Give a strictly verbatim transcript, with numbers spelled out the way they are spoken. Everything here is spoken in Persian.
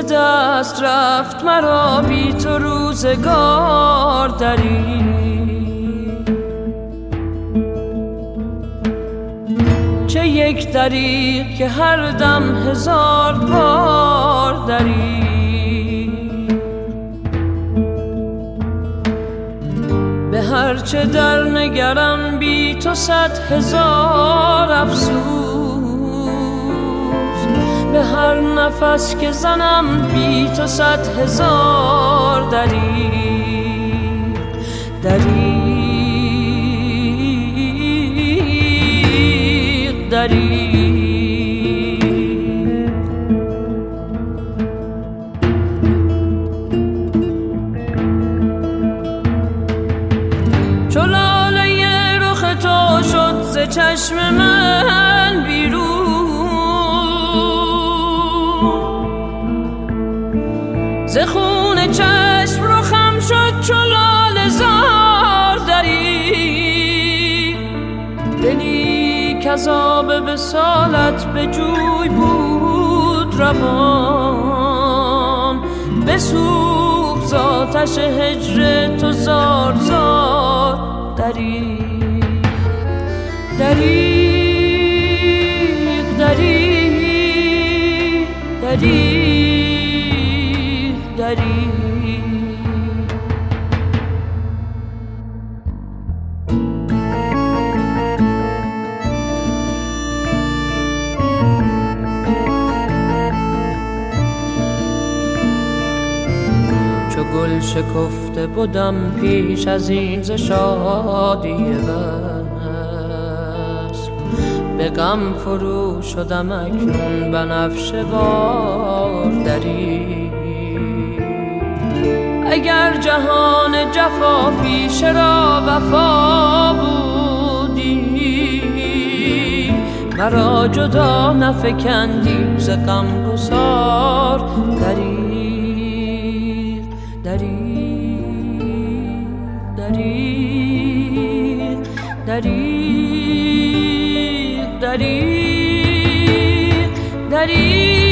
دست رفت مرا بی تو روزگار دری. چه یک دری که هر دم هزار بار دری. به هر چه در نگرم بی تو صد هزار افسوس. به هر نفس که زنم بی تو صد هزار دری. دریغ دریغ چو لاله رخ تو شد ز چشم من بیرون. ز خون چشم رخم شد چو لاله زار دری. دلی کز آب وصالت به جوی بود روان. بسوخت ز آتش هجر تو زار زار دری. دریغ دریغ دریغ دریغ چو گل شکفته بودم پیش از این ز شادی وصل. به غم فرو شدم اکنون بنفشه وار دری. اگر جهان جفا پیش را وفا بودی. مرا جدا نفکندی ز غمگسار دری. دریغ دریغ دریغ دریغ دریغ